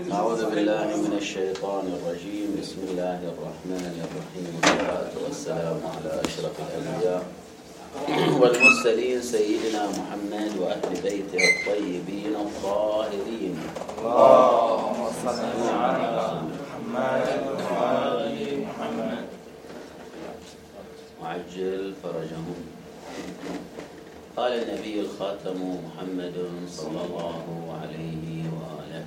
أعوذ بالله من الشيطان الرجيم. بسم الله الرحمن الرحيم، والصلاة والسلام على أشرف الأنبياء والمرسلين سيدنا محمد وأهل بيته الطيبين الطاهرين. اللهم صل على محمد وآل محمد وعجل فرجهم. قال النبي الخاتم محمد صلى الله عليه وآله: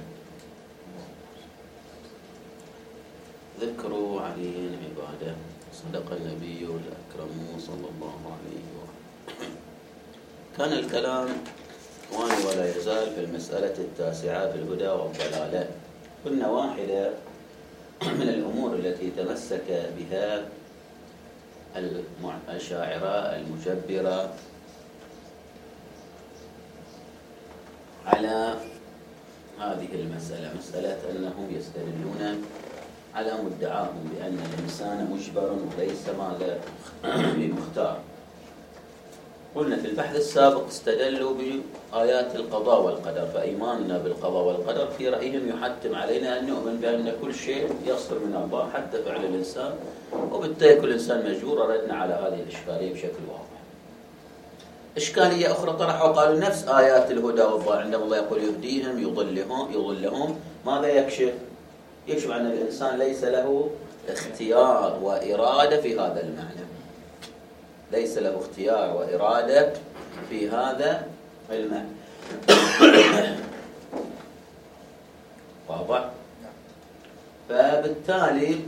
ذكر علي عباده. صدق النبي الأكرم صلى الله عليه وآله. كان الكلام ولا يزال في المسألة التاسعة في الهدى والضلالة. قلنا واحدة من الأمور التي تمسك بها الأشاعرة المجبرة على هذه المسألة، مسألة أنهم يستدلون على مدعاهم بأن الإنسان مجبر وليس ماذا بمختار. قلنا في البحث السابق استدلوا بآيات القضاء والقدر، فإيماننا بالقضاء والقدر في رأيهم يحتم علينا أن نؤمن بأن كل شيء يصدر من الله حتى فعل الإنسان، وبالتالي كل إنسان مجبور. ردنا على هذه الإشكالية بشكل واضح. إشكالية أخرى طرحوا وقالوا نفس آيات الهدى والضلال عندما الله يقول يهديهم يضلهم، ماذا يكشف؟ يكشف أن الإنسان ليس له اختيار وإرادة في هذا المعنى، ليس له اختيار وإرادة في هذا المعنى. واضح؟ فبالتالي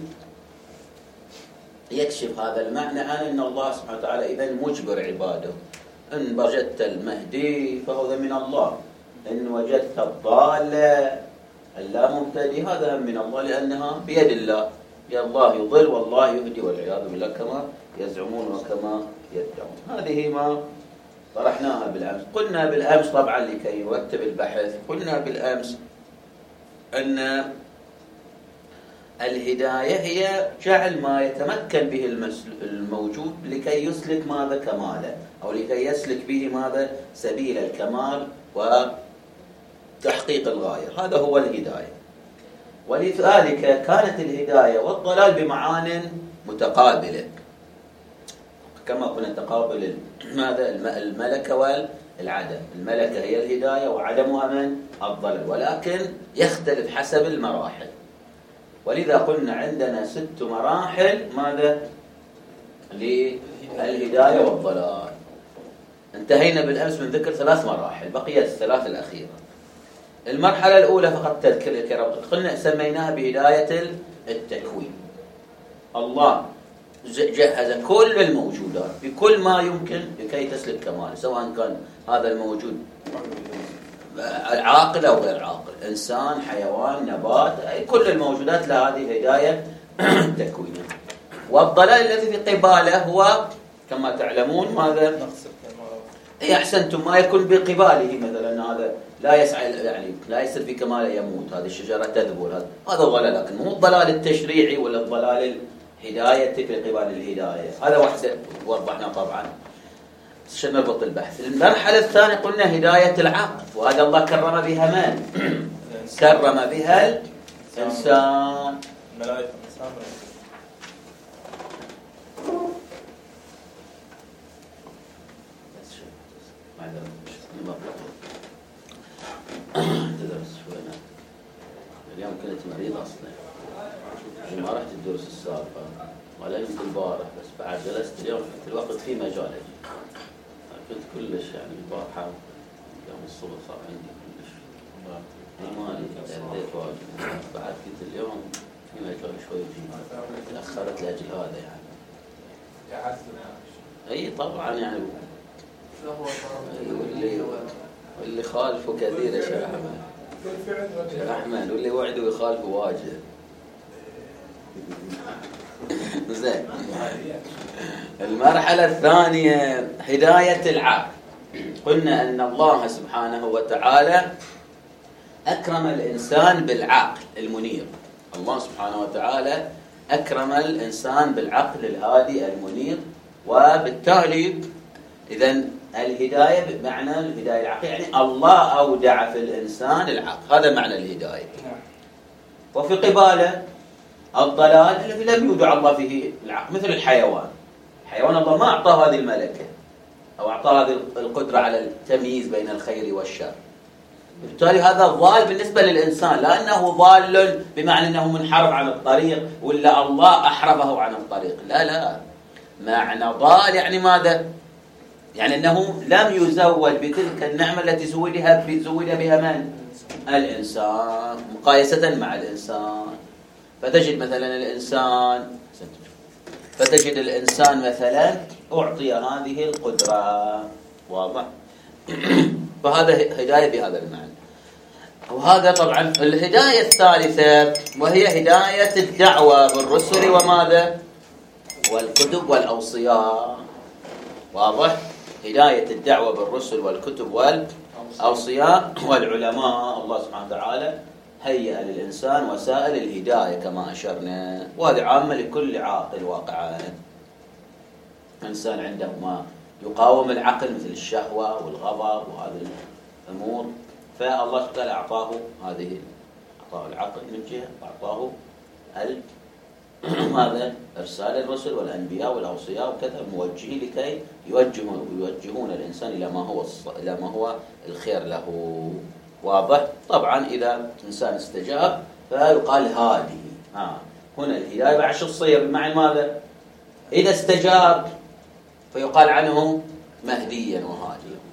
يكشف هذا المعنى عن أن الله سبحانه وتعالى إذن مجبر عباده. إن وجدت المهدي فهو من الله، إن وجدت الضالة اللا مهتدي هذا من الله، لأنها بيد الله. يا الله يضل والله يهدي، والعياذ بالله كما يزعمون وكما يدعون. هذه ما طرحناها بالأمس. قلنا بالأمس طبعا لكي نرتب البحث، قلنا بالأمس أن الهداية هي جعل ما يتمكن به الموجود لكي يسلك ماذا كماله، أو لكي يسلك به ماذا سبيل الكمال وتحقيق الغاية. هذا هو الهداية. ولذلك كانت الهداية والضلال بمعان متقابلة، كما قلنا تقابل ماذا الملكة والعدم. الملكة هي الهداية وعدمها من الضلال، ولكن يختلف حسب المراحل. ولذا قلنا عندنا 6 مراحل ماذا للهداية والضلال. انتهينا بالأمس من ذكر 3 مراحل، بقيت 3 الأخيرة. المرحلة الأولى فقط تذكر، قلنا سميناها بهداية التكوين. الله جهز كل الموجودات بكل ما يمكن لكي تسلك كماله، سواء كان هذا الموجود عاقل أو غير عاقل، إنسان، حيوان، نبات، كل الموجودات لهذه هداية تكوينية. والضلال الذي في قباله هو كما تعلمون ماذا؟ أحسنتم، ما يكون بقباله مثلا هذا لا يسعى، يعني لا يصير في كماله، يموت، هذه الشجرة تذبل، هذا ضلال، لكن مو الضلال التشريعي ولا الضلال الهداية في قبال الهداية. هذا واحدة وضحنا طبعا. عشان نربط البحث. المرحلة الثانية قلنا هداية العقل، وهذا الله كرم بها من؟ كرم بها الإنسان. الملائكة تدرس شوي. اليوم كنت مريض أصلا، ما رحت الدروس السابقة ولا يمكن البارح، بس بعد جلست اليوم في الوقت في مجال. كنت كلش يعني البارحة يوم الصبح صار عندي كلش مالي أديت واجب، بعد كنت اليوم في مجال شوي تأخرت لأجل هذا يعني. أي طبعا يعني، واللي خالفه كثير يا شيخ أحمد، واللي وعده يخالفه واجد. زين. المرحلة الثانية هداية العقل. قلنا أن الله سبحانه وتعالى أكرم الإنسان بالعقل المنير. الله سبحانه وتعالى أكرم الإنسان بالعقل الهادي المنير، وبالتالي إذن الهداية بمعنى الهداية العقل، يعني الله أودع في الإنسان العقل، هذا معنى الهداية. وفي قباله الضلال الذي لم يودع الله فيه العقل، مثل الحيوان. الحيوان الله ما أعطاه هذه الملكة أو أعطاه هذه القدرة على التمييز بين الخير والشر. بالتالي هذا ضال بالنسبة للإنسان، لا أنه ضال بمعنى أنه منحرف عن الطريق ولا الله أحرفه عن الطريق، لا. معنى ضال يعني ماذا؟ يعني أنه لم يزود بتلك النعمة التي زود بها من؟ الإنسان، مقايسة مع الإنسان. فتجد الإنسان مثلا أعطي هذه القدرة، واضح؟ فهذا هداية بهذا المعنى. وهذا طبعا الهداية الثالثة، وهي هداية الدعوة بالرسل وماذا؟ والكتب والأوصياء. واضح؟ هداية الدعوة بالرسل والكتب والأوصياء والعلماء. الله سبحانه وتعالى هيئ للإنسان وسائل الهداية كما أشرنا، وهذه عامة لكل عاقل واقعا. إنسان عنده ما يقاوم العقل مثل الشهوة والغضب وهذه الأمور، فالله تعالى أعطاه العقل من جهة، وأعطاه ماذا؟ إرسال الرسل والأنبياء والأوصياء وكذا موجهين لكي يوجهون الإنسان إلى ما هو الخير له. واضح؟ طبعا إذا إنسان استجاب فيقال هذه هنا الهداية بعد شو تصير بمعنى ماذا؟ إذا استجاب فيقال عنه مهديا وهاديا.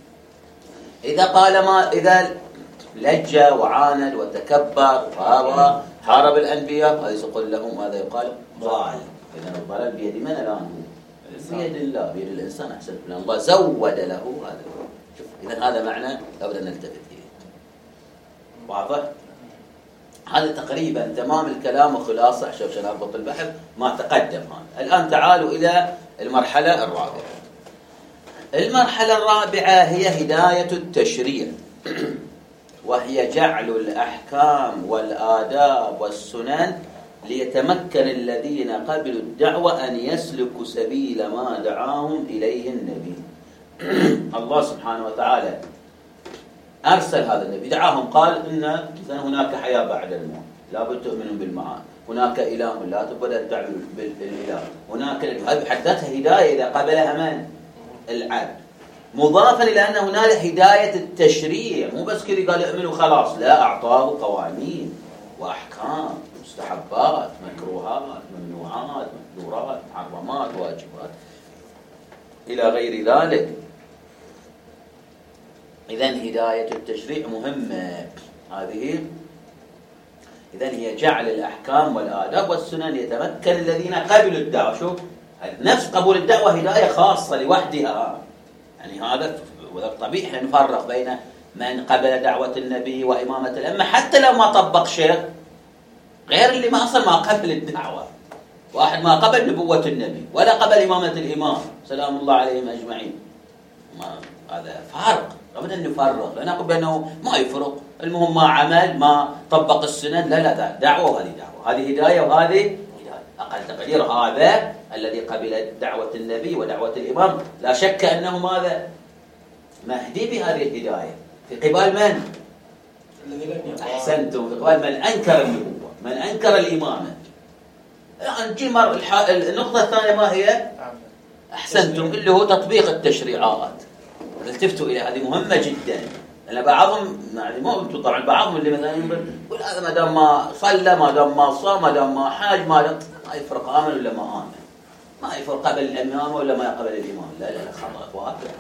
إذا لجأ وعاند وتكبر وحارب الأنبياء، هذا يقول لهم ماذا؟ يقال ضال. إذا الضلال بيد من الآن؟ بيد الله، بيد الإنسان. أحسن الله زود له هذا. شوف، إذا هذا معنى لابد أن نلتفت إليه. واضح؟ هذا تقريبا تمام الكلام وخلاصة عشان أربط البحث ما تقدم. هذا الآن تعالوا إلى المرحلة الرابعة. المرحلة الرابعة هي هداية التشريع، وهي جعل الأحكام والآداب والسنن ليتمكن الذين قبلوا الدعوة أن يسلكوا سبيل ما دعاهم إليه النبي. الله سبحانه وتعالى أرسل هذا النبي، دعاهم، قال إن هناك حياة بعد الموت، لا بد تؤمنوا بالمعاد، هناك إله لا تبدأ الدعوة بالإله، هناك هذه بحدتها هداية إذا قبلها من؟ العبد. مضافا إلى أن هناك هداية التشريع، مو بس كذا قال اؤمنوا خلاص، لا، أعطاه قوانين وأحكام، مستحبات، مكروهات، ممنوعات، محظورات، محرمات، واجبات إلى غير ذلك. إذن هداية التشريع مهمة هذه. إذن هي جعل الأحكام والآداب والسنن يتمكن الذين قبلوا الدعوة. شوف، نفس قبول الدعوة هداية خاصة لوحدها. يعني هذا طبيعي نفرق بين من قبل دعوة النبي وإمامة الأمة حتى لو ما طبق شيء، غير اللي ما أصلا ما قبل الدعوة. واحد ما قبل نبوة النبي ولا قبل إمامة الإمام سلام الله عليهم أجمعين، هذا فرق. لابد أن نفرق، لا نقول بأنه ما يفرق، المهم ما عمل، ما طبق السنن، لا، دعوة وهذه دعوة، هذه هداية وهذه هداية. أقل تقدير هذا الذي قبل دعوة النبي ودعوة الإمام لا شك أنه ماذا؟ مهدي بهذه الهداية. في قبال من؟ أحسنتم، في قبال من أنكر النبوة، من أنكر الإمامة. نجي النقطة الثانية ما هي؟ أحسنتم، اللي هو تطبيق التشريعات. التفتوا إلى هذه مهمة جدا، لأن بعضهم يعني مو طبعا بعضهم اللي مثلا يقول هذا ما دام ما صلى، ما دام ما صام، ما دام ما حاج، ما يفرق آمن ولا ما آمن، ما يفرق قبل الإمام ولا ما قبل الإمام. لا خطأ، وهذا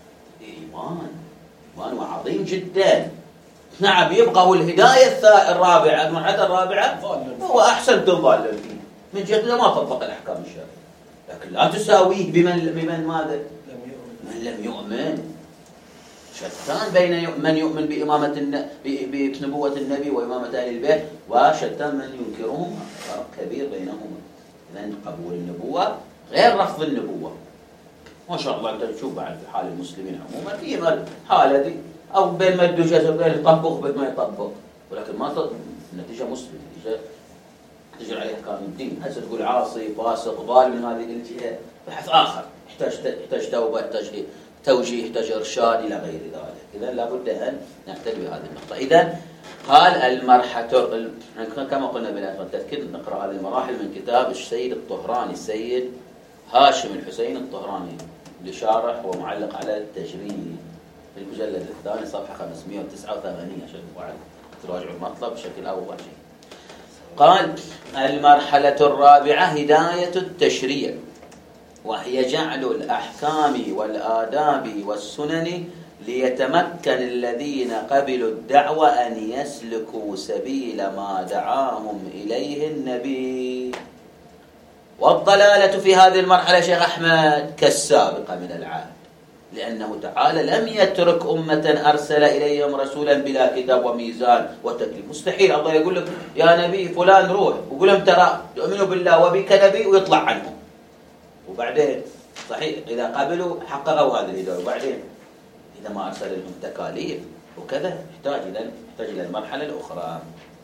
إيمان عظيم جدا. نعم، يبقى هو الهداية الرابعة، المرحلة الرابعة هو أحسنتم ضالين فيه من جهة ما طبق الأحكام الشرعية، لكن لا تساويه بمن ماذا؟ من لم يؤمن. شتان بين من يؤمن بنبوة النبي وإمامة أهل البيت، وشتان من ينكرهم، فرق كبير بينهما. لأن قبول النبوة غير رفض النبوة. ما شاء الله أنت تشوف بعد في حال المسلمين عموما في حالة دي، أو بين ما يدو جزء بين يطبق بين ما يطبق، ولكن ما النتيجة مسلم، تجري عليه أحكام الدين. هسه تقول عاصي فاسق ضال من هذه الجهة، بحث آخر يحتاج توبة، يحتاج توجيه، يحتاج إرشاد إلى غير ذلك. إذن لابد أن نقتدي بهذه النقطة. إذن قال المرحلة كما قلنا بالتذكير نقرأ هذه المراحل من كتاب السيد الطهراني، السيد هاشم الحسين الطهراني، اللي شارح ومعلق على التجريد في المجلد الثاني صفحة 589 عشان تراجعوا المطلب بشكل أول شيء. قال المرحلة الرابعة هداية التشريع، وهي جعل الأحكام والآداب والسنن ليتمكن الذين قبلوا الدعوة أن يسلكوا سبيل ما دعاهم إليه النبي. والضلالة في هذه المرحلة شيخ أحمد كالسابقة من العهد، لأنه تعالى لم يترك أمة أرسل إليهم رسولا بلا كتاب وميزان وتكليف. مستحيل الله يقول لك يا نبي فلان روح وقول لهم ترى يؤمنوا بالله وبك نبي ويطلع عنهم، وبعدين صحيح إذا قبلوا حققوا هذه الهداية، وبعدين إذا ما أرسل لهم تكاليف وكذا يحتاج إلى المرحلة الأخرى.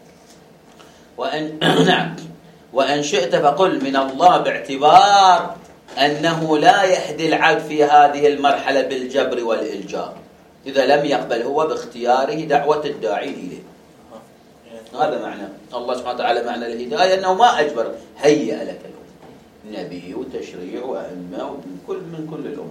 نعم، وإن شئت فقل من الله، باعتبار أنه لا يهدي العبد في هذه المرحلة بالجبر والإلجاء إذا لم يقبل هو باختياره دعوة الداعين إليه. هذا معنى الله سبحانه وتعالى معنى الهداية، أنه ما أجبر، هيئ لك نبي وتشريع وأئمة من كل الأمور.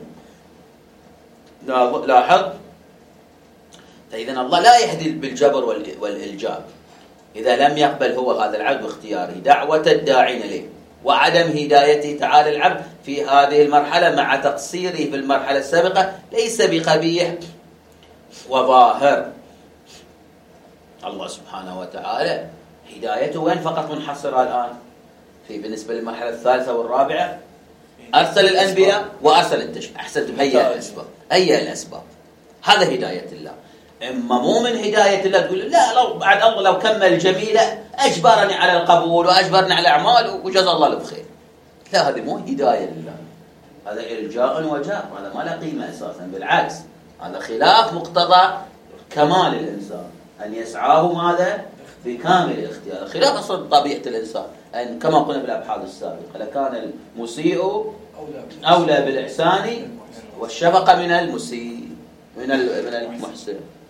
لاحظ، فإذا الله لا يهدي بالجبر والإلجاء إذا لم يقبل هو هذا العبد باختياره دعوة الداعين إليه، وعدم هدايته تعالى العبد في هذه المرحلة مع تقصيره في المرحلة السابقة ليس بقبيح وظاهر. الله سبحانه وتعالى هدايته وين فقط منحصرة الآن؟ بالنسبة للمرحلة الثالثة والرابعة أرسل الأنبياء وأرسل التشريع. أحسنت، هيئ الأسباب، هيئ الأسباب، هذا هداية الله. إما مو من هداية الله تقول لا لو بعد الله لو كمل جميلة أجبرني على القبول وأجبرني على الأعمال وجزا الله له بخير. لا، هذه مو هداية لله، هذا إلجاء وجار، هذا ما له قيمة أساسا، بالعكس هذا خلاف مقتضى كمال الإنسان أن يسعاه ماذا؟ بكامل الاختيار، خلاف أصلا طبيعة الإنسان. أن كما قلنا بالأبحاث السابقة لكان المسيء أولى بالإحسان والشفقة من المسيء من المحسن.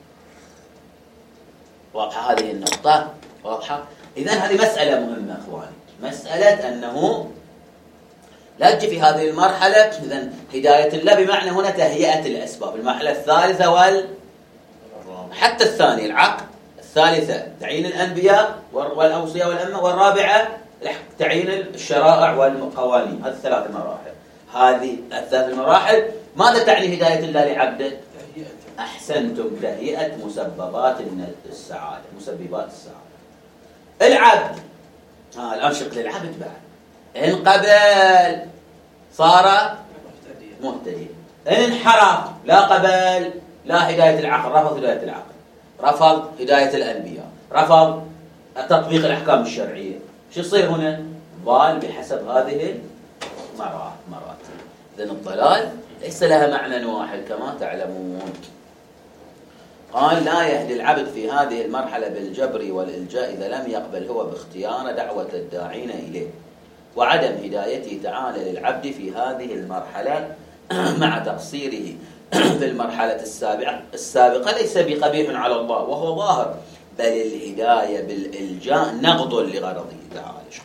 واضحة هذه النقطة؟ واضحة؟ إذن هذه مسألة مهمة أخواني، مسألة أنه لا تجي في هذه المرحلة إذن هداية الله بمعنى هنا تهيئة الأسباب. المرحلة الثالثة حتى الثانية العقد، الثالثة تعيين الأنبياء والأوصياء والأمة، والرابعة تعيين الشرائع والقوانين. هذه الثلاث مراحل. هذه الثلاث المراحل ماذا تعني هداية الله لعبده؟ أحسنتم، تهيئة مسببات السعادة، مسببات السعادة. العبد الآن شق للعبد بعد، إن قبل صار مهتدي، إن انحرف لا قبل لا هداية العقل، رفض هداية العقل، رفض هداية الأنبياء، رفض تطبيق الأحكام الشرعية، شو يصير هنا؟ ضال بحسب هذه المراتب. إذن الضلال ليس لها معنى واحد كما تعلمون. قال لا يهدي العبد في هذه المرحلة بالجبر والإلجاء إذا لم يقبل هو باختيار دعوة الداعين إليه، وعدم هدايته تعالى للعبد في هذه المرحلة مع تقصيره في المرحلة السابقة ليس بقبيح على الله وهو ظاهر، بل الهداية بالإلجاء نقض لغرضه تعالى. ايش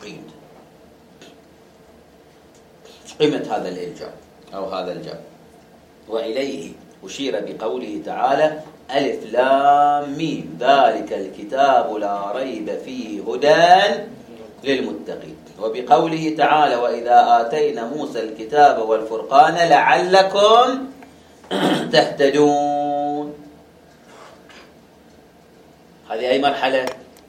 قيمة هذا الإلجاء أو هذا الجبر؟ وإليه أشير بقوله تعالى ألف لام ميم ذلك الكتاب لا ريب فيه هدى للمتقين، وبقوله تعالى وإذا آتينا موسى الكتاب والفرقان لعلكم تهتدون. هذه أي مرحلة؟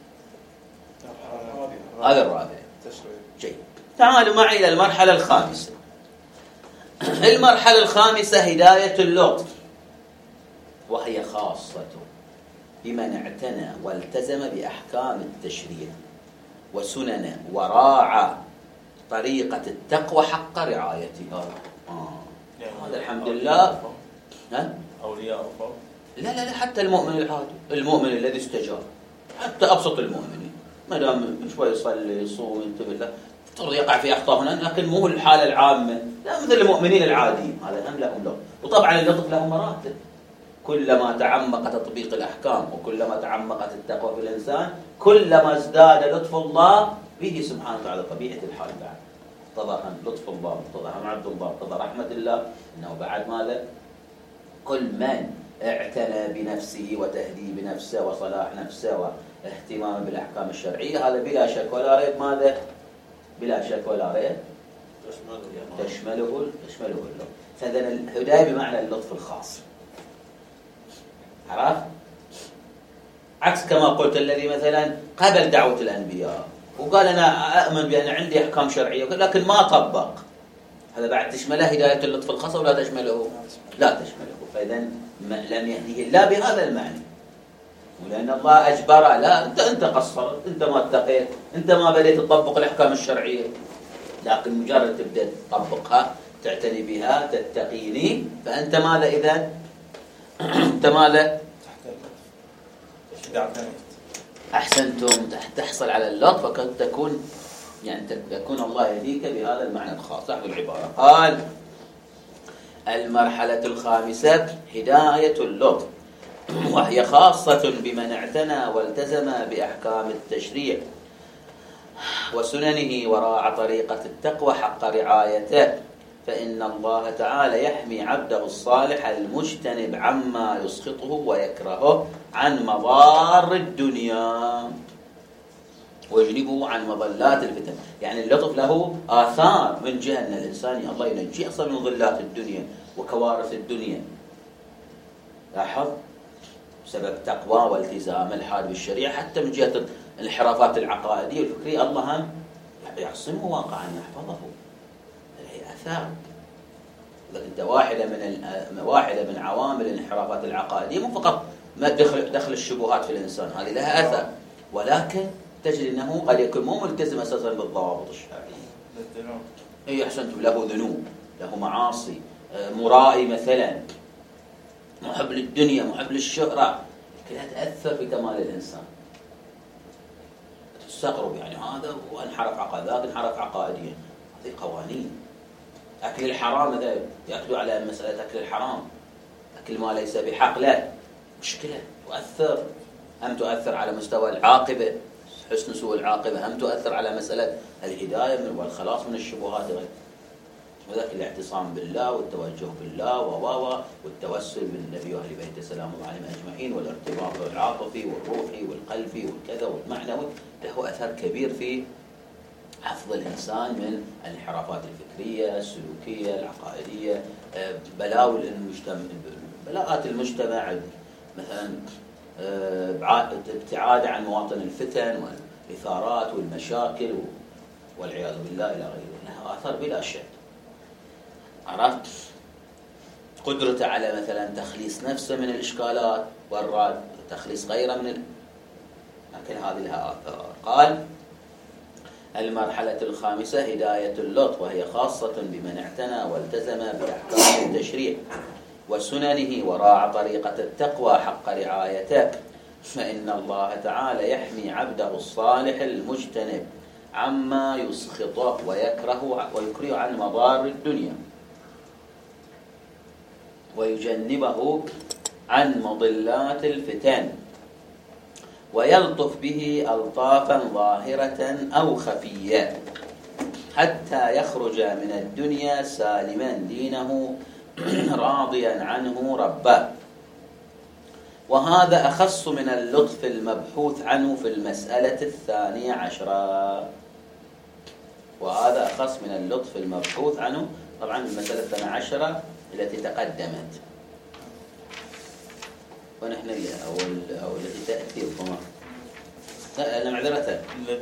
هذا الرابع. جيد، تعالوا معي إلى المرحلة الخامسة. المرحلة الخامسة هداية اللطف، وهي خاصة بمن اعتنى والتزم بأحكام التشريع وسننه وراعى طريقة التقوى حق رعايتها. هذا الحمد لله. أولياء فوق؟ لا حتى المؤمن العادي، المؤمن الذي استجاب، حتى أبسط المؤمنين ما دام شوي يصلي يصوم ينتبه له ترى يقع في أخطاء هنا، لكن مو الحالة العامة، لا مثل المؤمنين العاديين، هذا هم لهم لطف. وطبعا اللطف له مراتب، كلما تعمق تطبيق الأحكام وكلما تعمقت التقوى في الإنسان كلما ازداد لطف الله به سبحانه وتعالى. طبيعة الحال بعد اقتضى لطف الله، اقتضى عبد الله، اقتضى رحمة الله، إنه بعد ماذا؟ كل من اعتنى بنفسه وتهذيب نفسه وصلاح نفسه واهتمام بالأحكام الشرعية، هذا بلا شك ولا ريب ماذا؟ بلا شك ولا ريب تشمله اللطف. فإذا الهداية بمعنى اللطف الخاص. عرفت؟ عكس كما قلت الذي مثلا قبل دعوة الأنبياء وقال أنا أؤمن بأن عندي أحكام شرعية لكن ما طبق، هذا بعد تشمله هداية اللطف الخاص ولا تشمله؟ لا تشمله. فإذا لم يهديه الله بهذا المعنى، ولأن الله أجبره، لا أنت قصرت، أنت ما اتقيت، أنت ما بديت تطبق الأحكام الشرعية، لكن مجرد تبدأ تطبقها تعتني بها تتقيني فأنت ماذا إذا؟ أنت ماذا؟ أحسنتم تحصل على اللطف وقد تكون يعني تكون الله يهديك بهذا المعنى الخاص. صاحب العبارة قال المرحلة الخامسة هداية اللطف، وهي خاصة بمن اعتنى والتزم بأحكام التشريع وسننه وراعى طريقة التقوى حق رعايته، فإن الله تعالى يحمي عبده الصالح المجتنب عما يسخطه ويكرهه عن مضار الدنيا ويجنبه عن مضلات الفتن. يعني اللطف له آثار من جهة أن الإنسان الله ينجيه أصلا من ضلات الدنيا وكوارث الدنيا. لاحظ بسبب تقوى والتزام الحال بالشريعة، حتى من جهة الانحرافات العقائدية والفكرية الله هم يعصمه واقعا يحفظه. هي آثار، لكن واحدة من عوامل الانحرافات العقائدية مو فقط ما دخل الشبهات في الإنسان، هذه لها أثر، ولكن تجد أنه قد يكون مو ملتزم أساسا بالضوابط الشرعية. أي أحسنتم، له ذنوب، له معاصي، مرائي مثلا، محب للدنيا، محب للشهرة، كلها تأثر في كمال الإنسان. تستغرب يعني هذا وانحرف عقائدات، انحرف عقائديا، هذه قوانين. أكل الحرام هذا يأكلوا على مسألة أكل الحرام، أكل ما ليس بحق له مشكلة تؤثر، هم تؤثر على مستوى العاقبة، حسن سوء العاقبة، هم تؤثر على مسألة الهداية والخلاص من الشبهات غير. وذلك الاعتصام بالله والتوجه بالله والتوسل بالنبي وأهل بيته سلام الله عليهم أجمعين، والارتباط العاطفي والروحي والقلبي والكذا والمعنوي له أثر كبير في حفظ الإنسان من الانحرافات الفكرية السلوكية العقائدية، بلاءات المجتمع، مثلا ابتعاد عن مواطن الفتن والإثارات والمشاكل والعياذ بالله إلى غيره. لها آثار بلا شك. عرفت؟ قدرته على مثلا تخليص نفسه من الإشكالات والراد، تخليص غيره لكن هذه لها آثار. قال المرحلة الخامسة هداية اللطف، وهي خاصة بمن اعتنى والتزم بأحكام التشريع وسننه وراعى طريقة التقوى حق رعايته، فإن الله تعالى يحمي عبده الصالح المجتنب عما يسخطه ويكره عن مضار الدنيا ويجنبه عن مضلات الفتن، ويلطف به ألطافا ظاهرة أو خفية حتى يخرج من الدنيا سالما دينه راضيا عنه ربه. وهذا أخص من اللطف المبحوث عنه في المسألة 12. وهذا أخص من اللطف المبحوث عنه طبعا المسألة 12 التي تقدمت، ونحن أو التي تأتي الضمان. لا أنا معذرة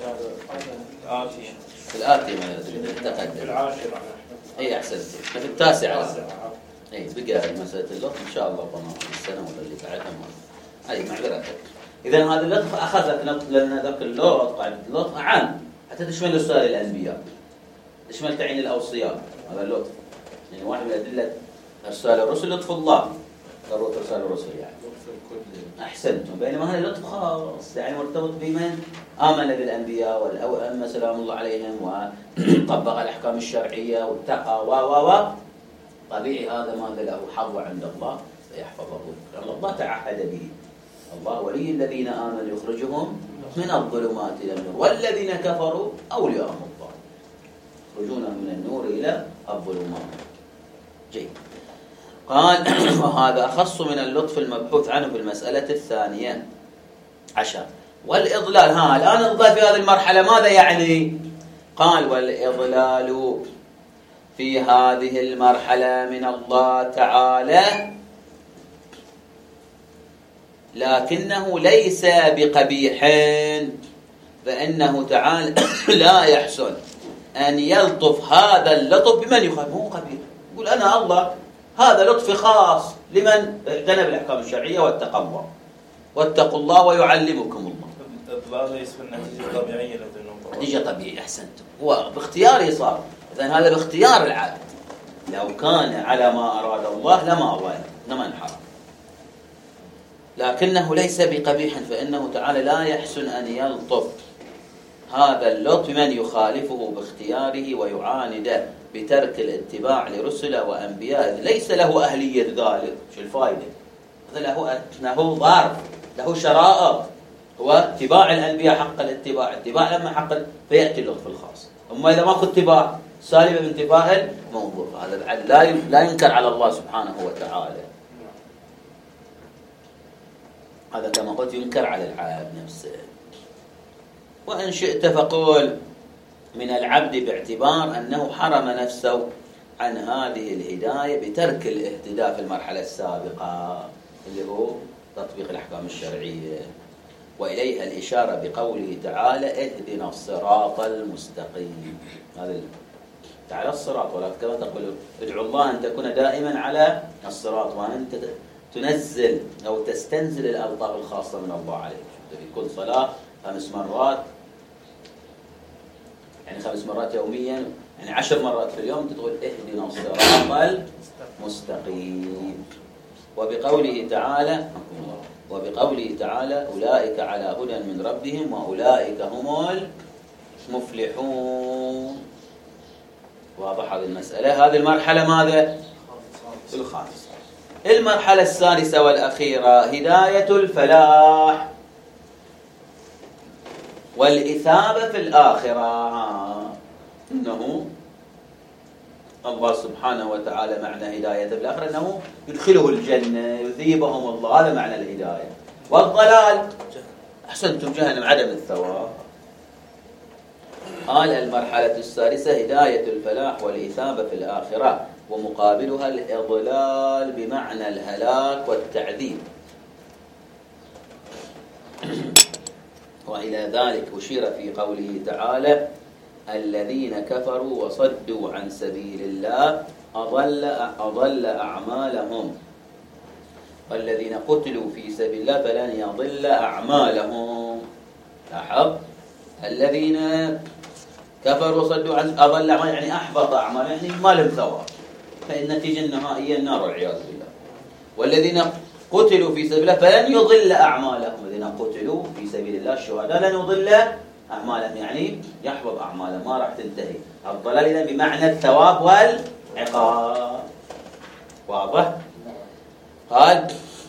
الآتي التي تقدم العاشرة. أي أحسنت، في التاسعة. أي بقى مسألة اللطف إن شاء الله ضمان السنة ولا اللي بعدها ما. أي معذرة. إذا هذا اللطف أخذت لنا ذاك اللطف قاعد اللطف عام حتى تشمل رسائل الأنبياء، تشمل تعيين الأوصياء. هذا اللطف يعني واحد من أدلة إرسال الرسل لطف الله، ضرورة إرسال الرسل يعني. أحسنتم. بينما هذا لطف خاص يعني مرتبط بمن آمن بالأنبياء والأئمة سلام الله عليهم وطبق الأحكام الشرعية واتقى طبيعي هذا ماذا له حظ عند الله فيحفظه، لأن الله تعهد به. الله ولي الذين آمنوا يخرجهم من الظلمات إلى النور، والذين كفروا أولياءهم الطاغوت يخرجونهم من النور إلى الظلمات. جيد. قال وهذا أخص من اللطف المبحوث عنه في المسألة 12. والإضلال، الآن الإضلال في هذه المرحلة ماذا يعني؟ قال والإضلال في هذه المرحلة من الله تعالى لكنه ليس بقبيح، فإنه تعالى لا يحسن أن يلطف هذا اللطف بمن يخالف. مو قبيح، يقول أنا الله هذا لطف خاص لمن اعتنى بالأحكام الشرعية والتقوى واتقوا الله ويعلمكم الله. الإضلال ليس بالنتيجة طبيعية، نتيجة طبيعية. أحسنتم، هو باختياره صار. إذن هذا باختيار العبد، لو كان على ما أراد الله لما أضل لما انحرف. لكنه ليس بقبيح، فإنه تعالى لا يحسن أن يلطف هذا اللطف من يخالفه باختياره ويعاند بترك الاتباع لرسله وأنبياء، ليس له أهلية ذلك. شو الفائدة؟ هذا له ظرف، له شرائط، هو اتباع الأنبياء حق الاتباع، اتباع لما حق فيأتي اللطف الخاص. أما إذا ماكو اتباع سالبة بانتفاء الموضوع، هذا لا ينكر على الله سبحانه وتعالى. هذا كما قلت ينكر على العبد نفسه. وإن شئت فقول من العبد باعتبار أنه حرم نفسه عن هذه الهداية بترك الاهتداء في المرحلة السابقة اللي هو تطبيق الأحكام الشرعية، وإليها الإشارة بقوله تعالى اهدنا الصراط المستقيم. هذا تعالى الصراط، ولكن كما تقول ادعو الله أن تكون دائما على الصراط، وأنت تنزل أو تستنزل الألطاف الخاصة من الله عليك. في كل صلاة 5 مرات، يعني 5 مرات يوميا، يعني 10 مرات في اليوم تقول اهدنا الصراط المستقيم. وبقوله تعالى أولئك على هدى من ربهم وأولئك هم المفلحون. واضح هذه المسألة. هذه المرحلة ماذا؟ الخامسة. المرحلة السادسة والأخيرة هداية الفلاح والإثابة في الآخرة. إنه الله سبحانه وتعالى معنى هداية في الآخرة أنه يدخله الجنة يثيبهم الله، هذا معنى الهداية. والضلال أحسنتم جهنم عدم الثواب. قال المرحلة السادسة هداية الفلاح والإثابة في الآخرة، ومقابلها الإضلال بمعنى الهلاك والتعذيب. وإلى ذلك أشير في قوله تعالى الذين كفروا وصدوا عن سبيل الله أضل أعمالهم، والذين قتلوا في سبيل الله فلن يضل أعمالهم. لاحظ، الذين كفروا وصدوا عن أضل أعمالهم يعني أحبط أعمالهم، يعني ما لهم ثواب، فالنتيجة النهائية النار والعياذ بالله. والذين قتلوا في سبيل الله فلن يضل أعمالهم، الذين قتلوا في سبيل الله الشهداء لن يضل أعمالهم، يعني يحبط أعمالهم ما راح تنتهي. الضلال إذن بمعنى الثواب والعقاب. واضح؟ قال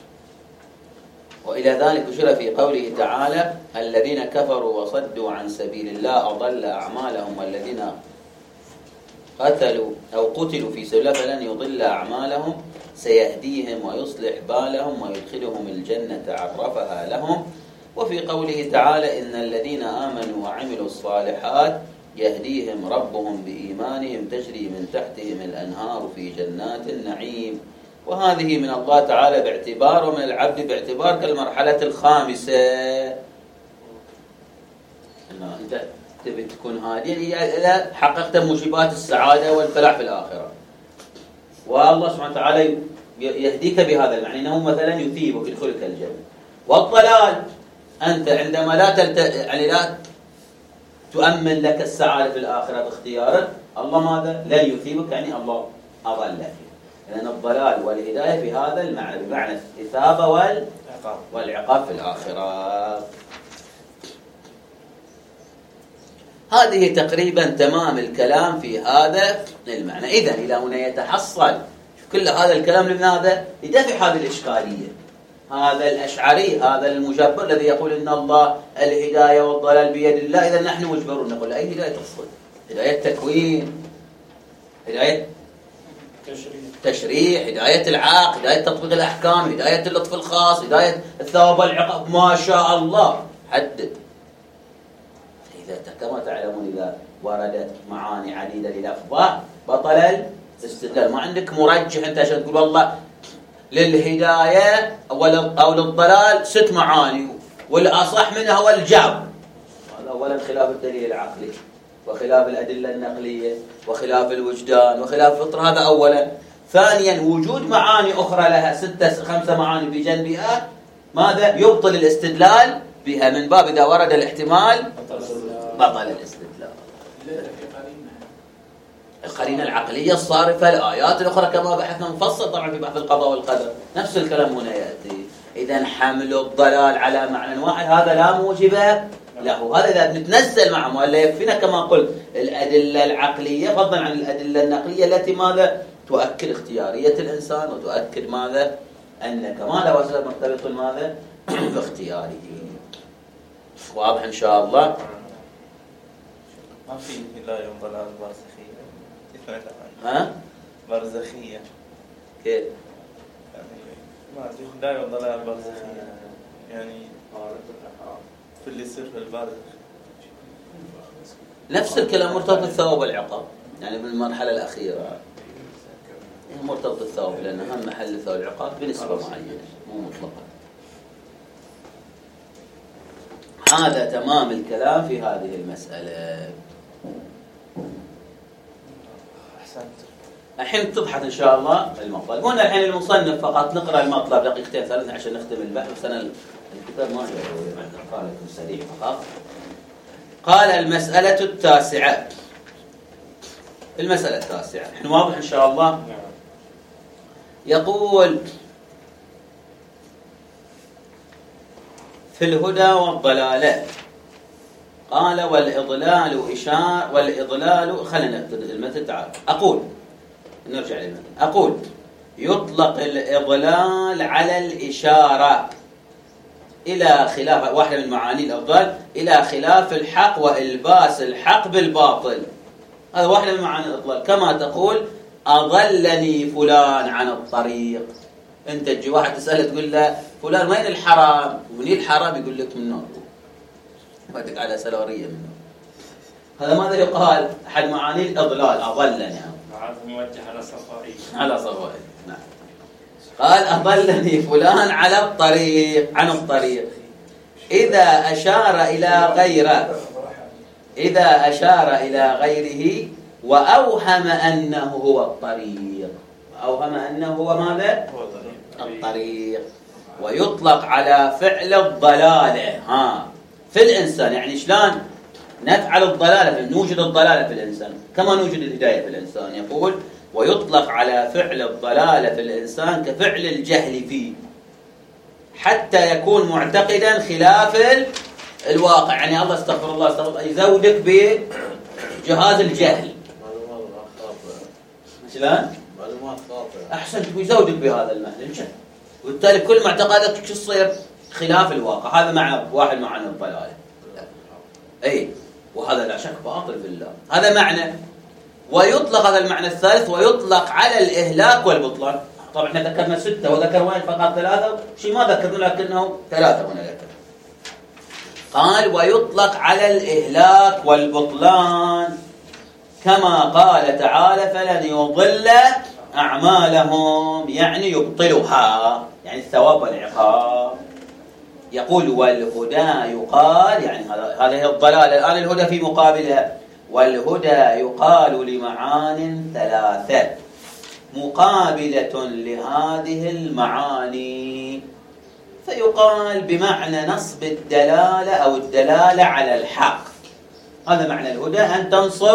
وإلى ذلك أشير في قوله تعالى الذين كفروا وصدوا عن سبيل الله أضل أعمالهم، والذين قتلوا أو قتلوا في سبيل الله فلن يضل أعمالهم سيهديهم ويصلح بالهم ويدخلهم الجنة عرفها لهم. وفي قوله تعالى إن الذين آمنوا وعملوا الصالحات يهديهم ربهم بإيمانهم تجري من تحتهم الأنهار في جنات النعيم. وهذه من الله تعالى باعتبار، ومن العبد باعتبار كالمرحلة الخامسة. أنت تبي تكون هاديا إذا حققت موجبات السعادة والفلاح في الآخرة، والله سبحانه وتعالى يهديك بهذا المعنى أنه مثلا يثيبك يدخلك الجنة. والضلال أنت عندما لا تؤمن لك السعادة في الآخرة باختيارك، الله ماذا؟ لن يثيبك، يعني الله أضلك. لأن الضلال والهداية في هذا المعنى بمعنى الإثابة والعقاب في الآخرة. هذه تقريبا تمام الكلام في هذا المعنى. إذن إلى هنا يتحصل كل هذا الكلام لماذا؟ لدفع هذه الإشكالية. هذا الأشعري، هذا المجبر الذي يقول إن الله الهداية والضلال بيد الله، إذا نحن مجبرون. نقول أي هداية تقصد؟ هداية تكوين، هداية تشريع، هداية العقل، هداية تطبيق الأحكام، هداية اللطف الخاص، هداية الثواب والعقاب، ما شاء الله حدد. إذا كما تعلمون إذا وردت معاني عديدة للأفضل بطل الاستدلال. ما عندك مرجح أنت عشان تقول والله للهداية أو للضلال 6 معاني والأصح منها هو الجاب. هذا أولا خلاف الدليل العقلي، وخلاف الأدلة النقلية، وخلاف الوجدان، وخلاف الفطرة. هذا أولا. ثانيا وجود معاني أخرى لها 5 معاني بجنبها ماذا؟ يبطل الاستدلال بها، من باب إذا ورد الاحتمال بطل الاستدلال. القرينة العقلية الصارفة، الآيات الأخرى كما بحثنا مفصل طبعا في بحث القضاء والقدر، نفس الكلام هنا يأتي. إذا حمل الضلال على معنى واحد هذا لا موجب له. هذا إذا بنتنزل معه، ولا يكفينا كما قلت الأدلة العقلية فضلا عن الأدلة النقلية التي ماذا؟ تؤكد اختيارية الإنسان، وتؤكد ماذا؟ أن كمال وسائل مرتبط ماذا؟ باختياره. واضح إن شاء الله؟ ما في هداية وضلال برزخية. ها؟ برزخية كيف؟ يعني ما في هداية وضلال برزخية، يعني في اللي يصير في البرزخ. نفس الكلام مرتبط بالثواب والعقاب، يعني بالمرحلة الأخيرة مرتبط بالثواب، لأن أهم محل الثواب والعقاب بنسبة معينة مو مطلقة. هذا تمام الكلام في هذه المسألة. الحين تبحث إن شاء الله المطلب. هنا الحين المصنف فقط نقرأ المطلب دقيقتين 3 عشان نختم البحث. وسنة الكتاب ما قال لكم سريع فقط. قال المسألة التاسعة. المسألة التاسعة نحن واضح إن شاء الله. يقول في الهدى والضلالة. قال والإضلال خلينا نبتدئ المثل. تعال أقول، نرجع للمثل. أقول يطلق الإضلال على الإشارة إلى خلاف واحدة من معاني الإضلال، إلى خلاف الحق وإلباس الحق بالباطل. هذا واحدة من معاني الإضلال. كما تقول أضلني فلان عن الطريق. أنت تجي واحد تسأله تقول له فلان وين الحرام؟ ومنين الحرام؟ يقول لك منه. فاتك على سلورية منه. هذا ماذا يقال؟ أحد معاني الإضلال أضلني. هذا موجه على صفائي. على صفائي. نعم. قال أضلني فلان على الطريق، عن الطريق. إذا أشار إلى غيره وأوهم أنه هو الطريق. أوهم أنه هو ماذا؟ الطريق. ويطلق على فعل الضلالة في الإنسان. يعني شلون نفعل الضلالة، نوجد الضلالة في الإنسان كما نوجد الهداية في الإنسان. يقول ويطلق على فعل الضلالة في الإنسان كفعل الجهل فيه، حتى يكون معتقدا خلاف الواقع. يعني الله استغفر الله يزودك بجهاز الجهل. شلون؟ معلومات خاطئة. أحسنت. ويزودك بهذا المعنى الجهل، وبالتالي كل معتقداتك شو تصير؟ خلاف الواقع. هذا معنى واحد معاني الضلالة. أي وهذا لا شك باطل بالله. هذا معنى. ويطلق هذا المعنى الثالث ويطلق على الإهلاك والبطلان. طبعا احنا ذكرنا 6 وذكر واحد فقط 3 شيء ما ذكرنا لكنه 3 هنا ذكر. قال ويطلق على الإهلاك والبطلان كما قال تعالى فلن يضل أعمالهم، يعني يبطلها، يعني الثواب والعقاب. يقول والهدى يقال، يعني هذا هي الضلال. الآن الهدى في مقابلها. والهدى يقال لمعان 3 مقابلة لهذه المعاني، فيقال بمعنى نصب الدلالة أو الدلالة على الحق. هذا معنى الهدى، أن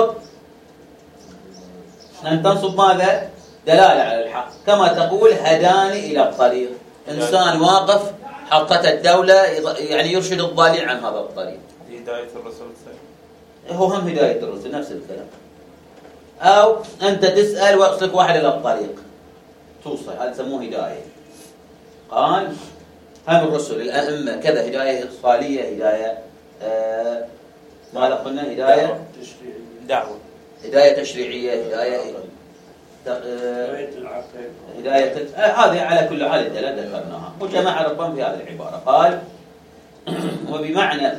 تنصب ماذا؟ دلالة على الحق. كما تقول هداني إلى الطريق. إنسان واقف حطت الدولة يعني يرشد الضالين عن هذا الطريق. هداية الرسول هو هم هداية الرسل نفس الكلام. أو أنت تسأل ويقصدك واحد إلى الطريق، توصل، هذا يسموه هداية. قال هم الرسل الأئمة كذا، هداية إرسالية، هداية ماذا قلنا؟ هداية دعوة، هداية تشريعية، هداية هداية هذه على كل حال الدلالة ذكرناها، وجمع ربهم في هذه العبارة. قال وبمعنى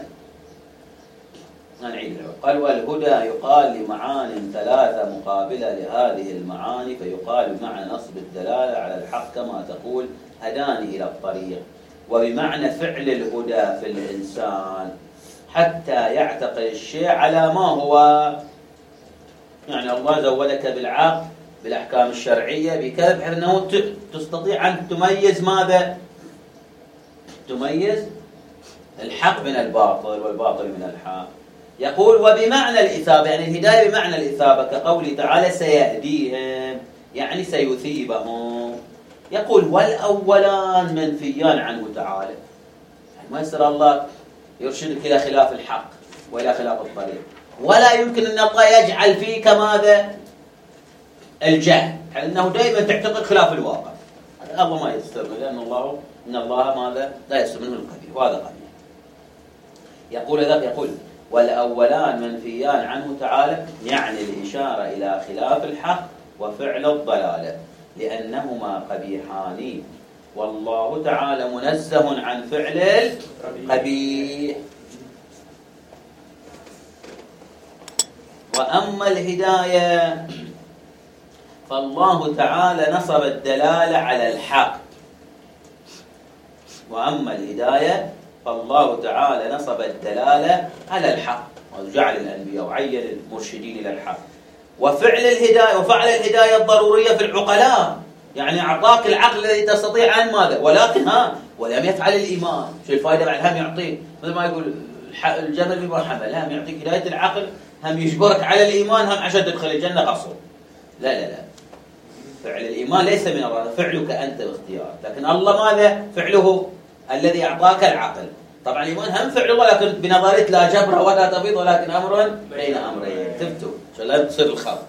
قال والهدى يقال لمعان ثلاثة مقابلة لهذه المعاني، فيقال بمعنى نصب الدلالة على الحق كما تقول هداني إلى الطريق، وبمعنى فعل الهدى في الإنسان حتى يعتقد الشيء على ما هو، يعني الله زودك بالعقل بالأحكام الشرعية بكذا بحيث أنه تستطيع أن تميز ماذا؟ تميز الحق من الباطل والباطل من الحق. يقول وبمعنى الإثابة، يعني الهداية بمعنى الإثابة كقوله تعالى سيهديهم، يعني سيثيبهم. يقول والأولان منفيان عنه تعالى، يعني ما يصير الله يرشدك إلى خلاف الحق وإلى خلاف الطريق، ولا يمكن أن الله يجعل فيك ماذا؟ الجهل، لأنه دائما تعتقد خلاف الواقع. الله ما يستر، لأن الله ماذا؟ لا يستر منه القبيح، وهذا قبيح. يقول ذاك يقول والأولان منفيان عنه تعالى، يعني الإشارة إلى خلاف الحق وفعل الضلالة لأنهما قبيحان، والله تعالى منزه عن فعل القبيح. وأما الهداية فالله تعالى نصب الدلالة على الحق. وأما الهداية فالله تعالى نصب الدلالة على الحق، وجعل الأنبياء وعين المرشدين إلى الحق. وفعل الهداية وفعل الهداية الضرورية في العقلاء، يعني أعطاك العقل الذي تستطيع أن ماذا؟ ولكن ولم يفعل الإيمان. شو الفائدة بعد؟ هم يعطيك مثل ما يقول الجمل بمرحمة، لا هم يعطيك هداية العقل، هم يجبرك على الإيمان، هم عشان تدخل الجنة قصر. لا لا لا، فعل الإيمان ليس من الله، فعلك أنت باختيارك، لكن الله ماذا؟ فعله الذي أعطاك العقل. طبعا الإيمان هم فعل الله، لكن بنظرية لا جبر ولا تفيض، ولكن أمر بين أمرين. تفتوا عشان لا تصير الخلط.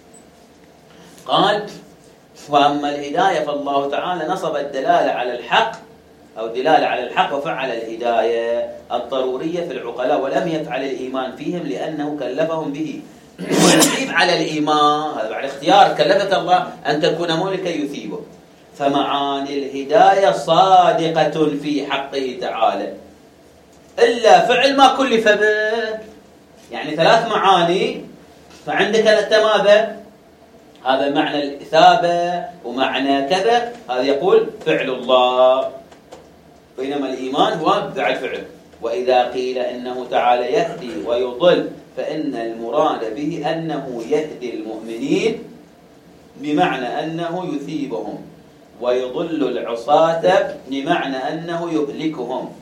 قال وأما الهداية فالله تعالى نصب الدلالة على الحق أو دلالة على الحق، وفعل الهداية الضرورية في العقلاء، ولم يفعل الإيمان فيهم لأنه كلفهم به ويثيب على الإيمان. هذا بعد اختيار، كلفك الله أن تكون مؤمنا كي يثيبه. فمعاني الهداية صادقة في حقه تعالى، إلا فعل ما كلف به. يعني ثلاث معاني، فعندك أنت ماذا؟ هذا معنى الإثابة ومعنى كذا، هذا يقول فعل الله، بينما الإيمان هو بعد فعل. وإذا قيل إنه تعالى يهدي ويضل فإن المراد به أنه يهدي المؤمنين بمعنى أنه يثيبهم، ويضل العصاة بمعنى أنه يهلكهم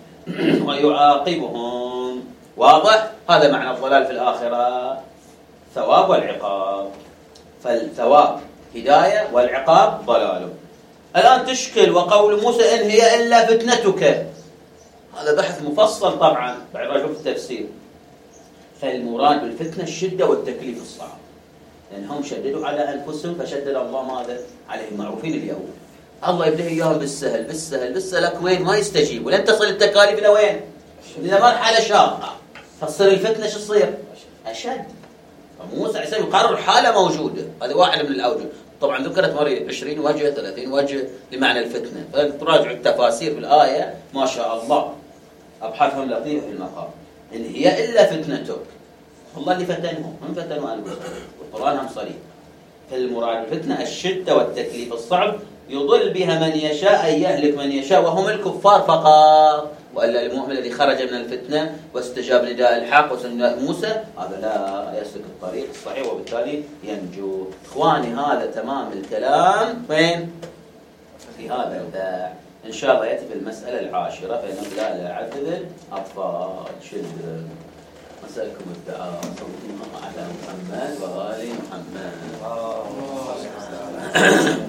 ويعاقبهم. واضح؟ هذا معنى الضلال في الآخرة، ثواب والعقاب. فالثواب هداية والعقاب ضلال. الآن تشكل وقول موسى إن هي إلا فتنتك، هذا بحث مفصل طبعا بعد رجل في التفسير. فالمراد بالفتنة الشدة والتكليف الصعب، لأنهم شددوا على أنفسهم فشدد الله ماذا؟ عليهم. معروفين اليهود، الله يبدأ إياهم بالسهل بالسهل بالسهل، لك وين ما يستجيب، ولن تصل التكاليف إلى وين؟ إلى مرحلة شاقة، فتصير الفتنة شو تصير؟ أشد. فموسى عليه السلام يقرر حالة موجودة، هذه واحدة من الأوجه. طبعا ذكرت مرة 20 وجه 30 وجه لمعنى الفتنة، فتراجع التفاسير في الآية ما شاء الله أبحاثهم لطيفة في المقام. إن هي إلا فتنتك، الله اللي فتنهم، هم فتنوا أنفسهم، والقرآن هم صريح. فالمراد الفتنة الشدة والتكليف الصعب، يضل بها من يشاء أي يهلك من يشاء، وهم الكفار فقط. وإلا المؤمن الذي خرج من الفتنة واستجاب نداء الحق وسنداء موسى، هذا لا يسلك الطريق الصحيح وبالتالي ينجو. إخواني هذا تمام الكلام وين؟ في هذا الباب. إن شاء الله يأتي في المسألة العاشرة، فإنه لا يعذب الأطفال. شد مسألكم الدعاء صلى الله على محمد وآل محمد.